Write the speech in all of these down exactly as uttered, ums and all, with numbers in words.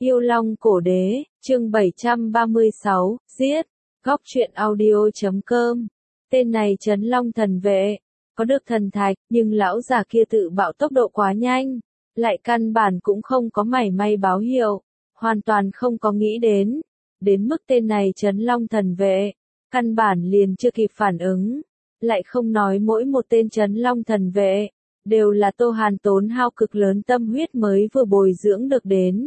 Yêu Long Cổ Đế, chương bảy trăm ba mươi sáu, giết, góc truyện audio chấm com. Tên này Trấn Long Thần Vệ, có được thần thạch, nhưng lão già kia tự bạo tốc độ quá nhanh, lại căn bản cũng không có mảy may báo hiệu, hoàn toàn không có nghĩ đến, đến mức tên này Trấn Long Thần Vệ, căn bản liền chưa kịp phản ứng, lại không nói mỗi một tên Trấn Long Thần Vệ, đều là Tô Hàn tốn hao cực lớn tâm huyết mới vừa bồi dưỡng được đến.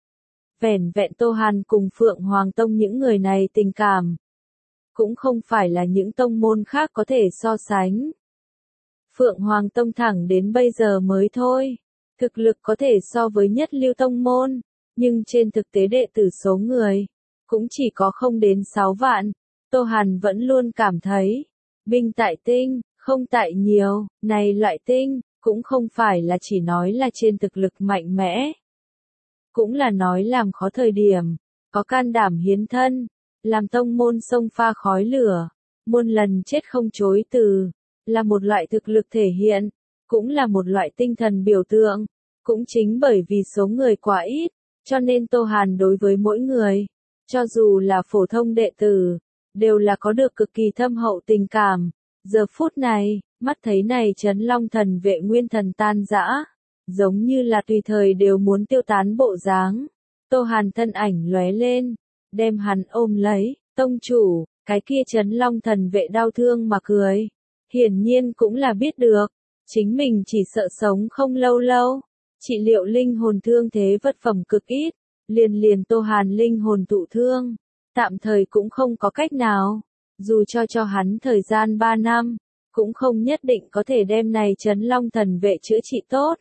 Vẻn vẹn Tô Hàn cùng Phượng Hoàng Tông những người này tình cảm, cũng không phải là những tông môn khác có thể so sánh. Phượng Hoàng Tông thẳng đến bây giờ mới thôi, thực lực có thể so với nhất lưu tông môn, nhưng trên thực tế đệ tử số người, cũng chỉ có không đến sáu vạn. Tô Hàn vẫn luôn cảm thấy, binh tại tinh, không tại nhiều, này loại tinh, cũng không phải là chỉ nói là trên thực lực mạnh mẽ. Cũng là nói làm khó thời điểm, có can đảm hiến thân, làm tông môn sông pha khói lửa, muôn lần chết không chối từ, là một loại thực lực thể hiện, cũng là một loại tinh thần biểu tượng, cũng chính bởi vì số người quá ít, cho nên Tô Hàn đối với mỗi người, cho dù là phổ thông đệ tử, đều là có được cực kỳ thâm hậu tình cảm. Giờ phút này, mắt thấy này Trấn Long Thần Vệ nguyên thần tan rã, giống như là tùy thời đều muốn tiêu tán bộ dáng. Tô Hàn thân ảnh lóe lên, đem hắn ôm lấy, tông chủ, cái kia Trấn Long Thần Vệ đau thương mà cười. Hiển nhiên cũng là biết được, chính mình chỉ sợ sống không lâu lâu, trị liệu linh hồn thương thế vật phẩm cực ít, liền liền Tô Hàn linh hồn tụ thương, tạm thời cũng không có cách nào, dù cho cho hắn thời gian ba năm, cũng không nhất định có thể đem này Trấn Long Thần Vệ chữa trị tốt.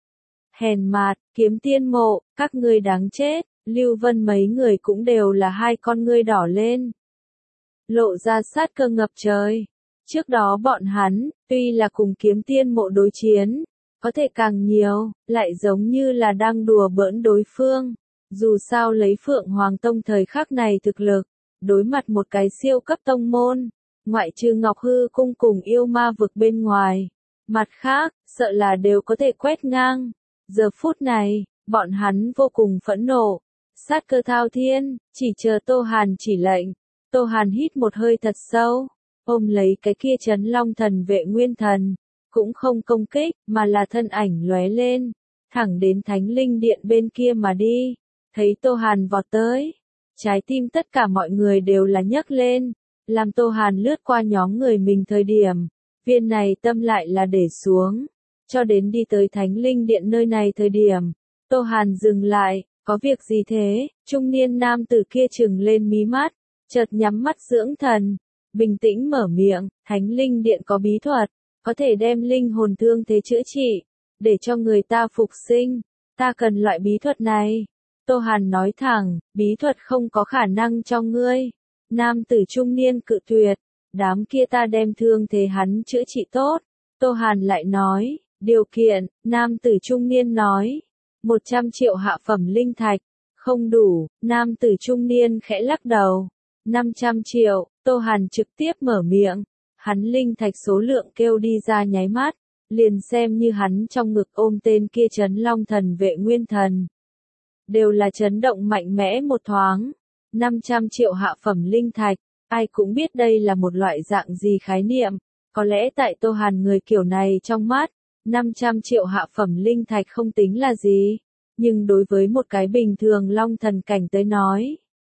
Hèn mạt, Kiếm Tiên Mộ, các ngươi đáng chết, Lưu Vân mấy người cũng đều là hai con ngươi đỏ lên. Lộ ra sát cơ ngập trời. Trước đó bọn hắn, tuy là cùng Kiếm Tiên Mộ đối chiến, có thể càng nhiều, lại giống như là đang đùa bỡn đối phương. Dù sao lấy Phượng Hoàng Tông thời khắc này thực lực, đối mặt một cái siêu cấp tông môn, ngoại trừ Ngọc Hư Cung cùng yêu ma vực bên ngoài, mặt khác, sợ là đều có thể quét ngang. Giờ phút này, bọn hắn vô cùng phẫn nộ, sát cơ thao thiên, chỉ chờ Tô Hàn chỉ lệnh. Tô Hàn hít một hơi thật sâu, ôm lấy cái kia Trấn Long Thần Vệ nguyên thần, cũng không công kích, mà là thân ảnh lóe lên, thẳng đến Thánh Linh Điện bên kia mà đi. Thấy Tô Hàn vọt tới, trái tim tất cả mọi người đều là nhấc lên, làm Tô Hàn lướt qua nhóm người mình thời điểm, viên này tâm lại là để xuống. Cho đến đi tới Thánh Linh Điện nơi này thời điểm, Tô Hàn dừng lại, có việc gì thế? Trung niên nam tử kia trừng lên mí mắt, chợt nhắm mắt dưỡng thần, bình tĩnh mở miệng, Thánh Linh Điện có bí thuật, có thể đem linh hồn thương thế chữa trị, để cho người ta phục sinh, ta cần loại bí thuật này. Tô Hàn nói thẳng, bí thuật không có khả năng cho ngươi. Nam tử trung niên cự tuyệt, đám kia ta đem thương thế hắn chữa trị tốt. Tô Hàn lại nói, điều kiện, nam tử trung niên nói, một trăm triệu hạ phẩm linh thạch, không đủ, nam tử trung niên khẽ lắc đầu, năm trăm triệu, Tô Hàn trực tiếp mở miệng, hắn linh thạch số lượng kêu đi ra nháy mắt, liền xem như hắn trong ngực ôm tên kia Trấn Long Thần Vệ nguyên thần. Đều là chấn động mạnh mẽ một thoáng, năm trăm triệu hạ phẩm linh thạch, ai cũng biết đây là một loại dạng gì khái niệm, có lẽ tại Tô Hàn người kiểu này trong mắt, năm trăm triệu hạ phẩm linh thạch không tính là gì, nhưng đối với một cái bình thường long thần cảnh tới nói,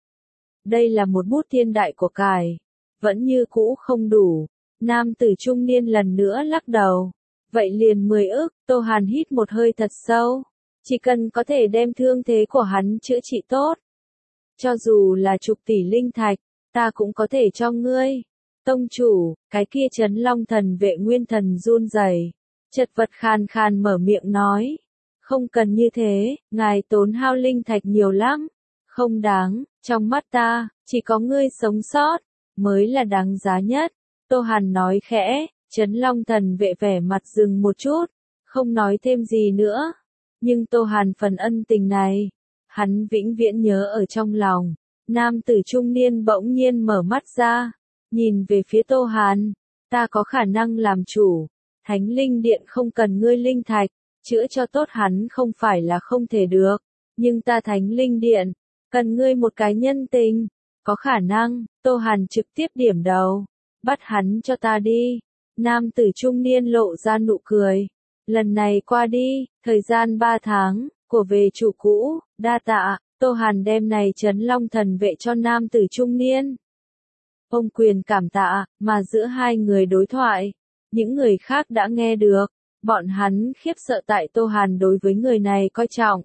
đây là một bút thiên đại của cải, vẫn như cũ không đủ. Nam tử trung niên lần nữa lắc đầu, vậy liền mười ức. Tô Hàn hít một hơi thật sâu, chỉ cần có thể đem thương thế của hắn chữa trị tốt, cho dù là chục tỷ linh thạch, ta cũng có thể cho ngươi. Tông chủ, cái kia Trấn Long Thần Vệ nguyên thần run rẩy, chật vật khàn khàn mở miệng nói, không cần như thế, ngài tốn hao linh thạch nhiều lắm, không đáng, trong mắt ta, chỉ có ngươi sống sót, mới là đáng giá nhất. Tô Hàn nói khẽ, Trấn Long Thần Vệ vẻ mặt dừng một chút, không nói thêm gì nữa, nhưng Tô Hàn phần ân tình này, hắn vĩnh viễn nhớ ở trong lòng. Nam tử trung niên bỗng nhiên mở mắt ra, nhìn về phía Tô Hàn, ta có khả năng làm chủ, Thánh Linh Điện không cần ngươi linh thạch, chữa cho tốt hắn không phải là không thể được. nhưng ta Thánh Linh Điện, cần ngươi một cái nhân tình, có khả năng, Tô Hàn trực tiếp điểm đầu, bắt hắn cho ta đi. Nam tử trung niên lộ ra nụ cười, lần này qua đi, thời gian ba tháng, của về chủ cũ, đa tạ. Tô Hàn đem này Trấn Long thần vệ cho nam tử trung niên. Ông quyền cảm tạ, mà giữa hai người đối thoại, những người khác đã nghe được, bọn hắn khiếp sợ tại Tô Hàn đối với người này coi trọng.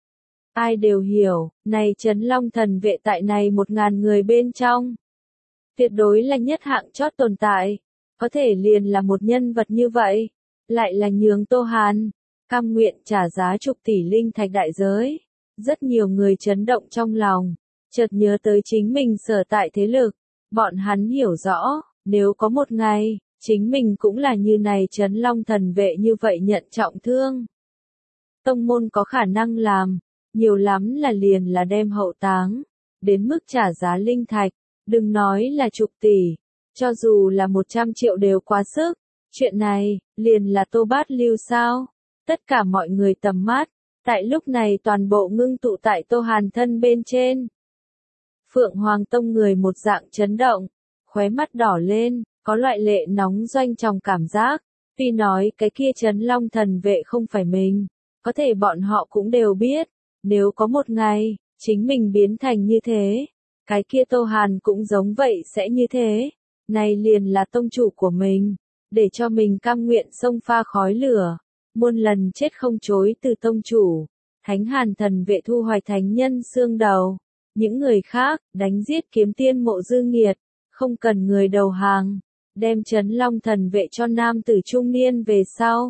Ai đều hiểu, này Trấn Long thần vệ tại này một ngàn người bên trong. Tuyệt đối là nhất hạng chót tồn tại, có thể liền là một nhân vật như vậy, lại là nhường Tô Hàn, cam nguyện trả giá chục tỷ linh thạch đại giới. Rất nhiều người chấn động trong lòng, chợt nhớ tới chính mình sở tại thế lực, bọn hắn hiểu rõ, nếu có một ngày, chính mình cũng là như này Trấn Long thần vệ như vậy nhận trọng thương. Tông môn có khả năng làm, nhiều lắm là liền là đem hậu táng, đến mức trả giá linh thạch, đừng nói là chục tỷ, cho dù là một trăm triệu đều quá sức, chuyện này, liền là Tô Bát Lưu sao, tất cả mọi người tầm mắt. Tại lúc này toàn bộ ngưng tụ tại Tô Hàn thân bên trên. Phượng Hoàng Tông người một dạng chấn động, khóe mắt đỏ lên, có loại lệ nóng doanh trong cảm giác. Tuy nói cái kia Trấn Long thần vệ không phải mình, có thể bọn họ cũng đều biết, nếu có một ngày, chính mình biến thành như thế, cái kia Tô Hàn cũng giống vậy sẽ như thế. Này liền là tông chủ của mình, để cho mình cam nguyện xông pha khói lửa. Muôn lần chết không chối từ tông chủ, Thánh Hàn thần vệ thu hoạch thánh nhân xương đầu, những người khác, đánh giết kiếm tiên Mộ Dư Nghiệt, không cần người đầu hàng, đem Trấn Long thần vệ cho nam tử trung niên về sau.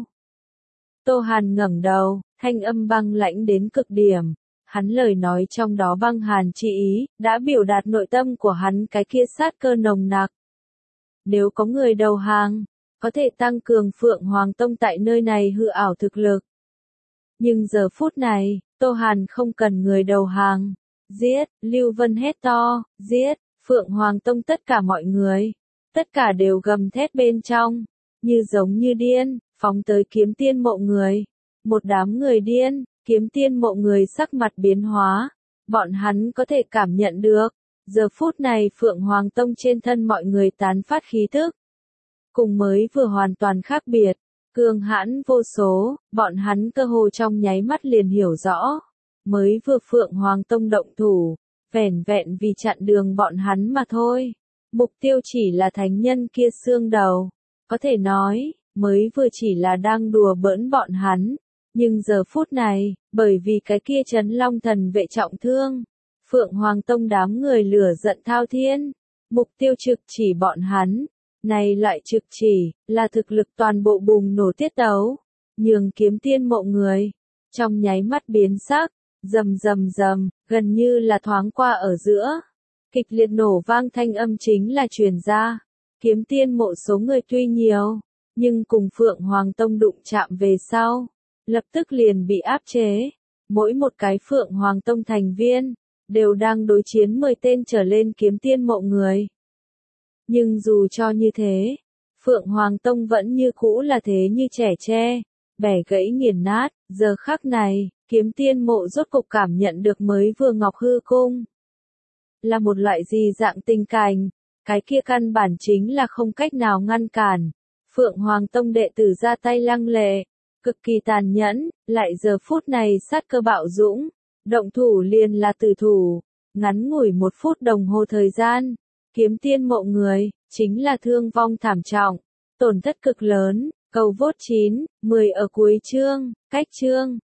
Tô Hàn ngẩng đầu, thanh âm băng lãnh đến cực điểm, hắn lời nói trong đó băng hàn chi ý, đã biểu đạt nội tâm của hắn cái kia sát cơ nồng nặc. Nếu có người đầu hàng, có thể tăng cường Phượng Hoàng Tông tại nơi này hư ảo thực lực. Nhưng giờ phút này, Tô Hàn không cần người đầu hàng. Giết, Lưu Vân hét to, giết, Phượng Hoàng Tông tất cả mọi người. Tất cả đều gầm thét bên trong, như giống như điên, phóng tới kiếm tiên mộ người. Một đám người điên, kiếm tiên mộ người sắc mặt biến hóa. Bọn hắn có thể cảm nhận được, giờ phút này Phượng Hoàng Tông trên thân mọi người tán phát khí thức. Cùng mới vừa hoàn toàn khác biệt, cường hãn vô số, bọn hắn cơ hồ trong nháy mắt liền hiểu rõ. Mới vừa Phượng Hoàng Tông động thủ, vẻn vẹn vì chặn đường bọn hắn mà thôi. Mục tiêu chỉ là thánh nhân kia xương đầu. Có thể nói, mới vừa chỉ là đang đùa bỡn bọn hắn. Nhưng giờ phút này, bởi vì cái kia Trấn Long thần vệ trọng thương, Phượng Hoàng Tông đám người lửa giận thao thiên. Mục tiêu trực chỉ bọn hắn. Này loại trực chỉ, là thực lực toàn bộ bùng nổ tiết tấu, nhường kiếm tiên mộ người, trong nháy mắt biến sắc, rầm rầm rầm, gần như là thoáng qua ở giữa. Kịch liệt nổ vang thanh âm chính là truyền ra, kiếm tiên mộ số người tuy nhiều, nhưng cùng Phượng Hoàng Tông đụng chạm về sau, lập tức liền bị áp chế. Mỗi một cái Phượng Hoàng Tông thành viên, đều đang đối chiến mười tên trở lên kiếm tiên mộ người. Nhưng dù cho như thế, Phượng Hoàng Tông vẫn như cũ là thế như trẻ tre, bẻ gãy nghiền nát. Giờ khắc này, kiếm tiên mộ rốt cục cảm nhận được mới vừa Ngọc Hư Cung. Là một loại gì dạng tình cảnh, cái kia căn bản chính là không cách nào ngăn cản. Phượng Hoàng Tông đệ tử ra tay lăng lệ, cực kỳ tàn nhẫn, lại giờ phút này sát cơ bạo dũng, động thủ liền là tử thủ, ngắn ngủi một phút đồng hồ thời gian. Kiếm tiên mộ người, chính là thương vong thảm trọng, tổn thất cực lớn. Cầu vốt chín, mười ở cuối chương, cách chương.